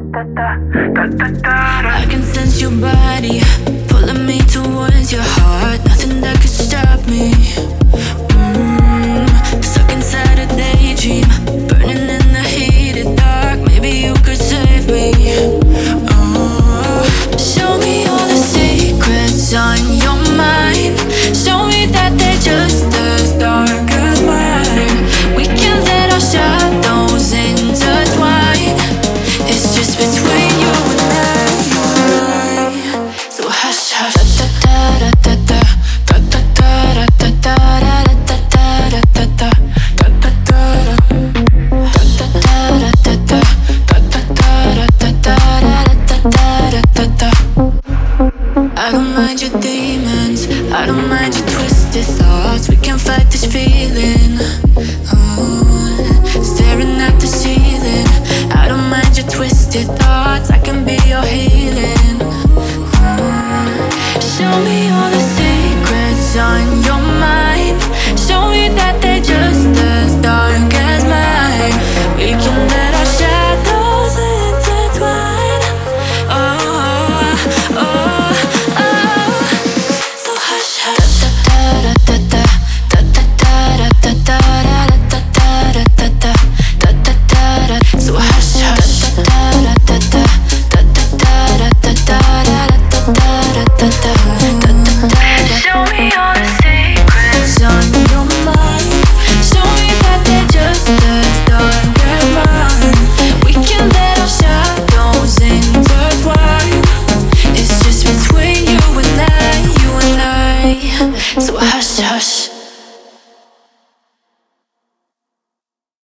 I can sense your body pulling me towards your heart. Nothing that could stop me. Stuck inside a daydream, burning in the heated dark. Maybe you could save me. Show me all the secrets on your mind. Show me that they're just as dark as mine. We can let our shadows intertwine. It's just between you and I. So hush, hush. Da da da da da da da da da da da da I don't mind your demons, I don't mind your twisted thoughts. We can fight this feeling. Staring at the ceiling. I don't mind your twisted thoughts.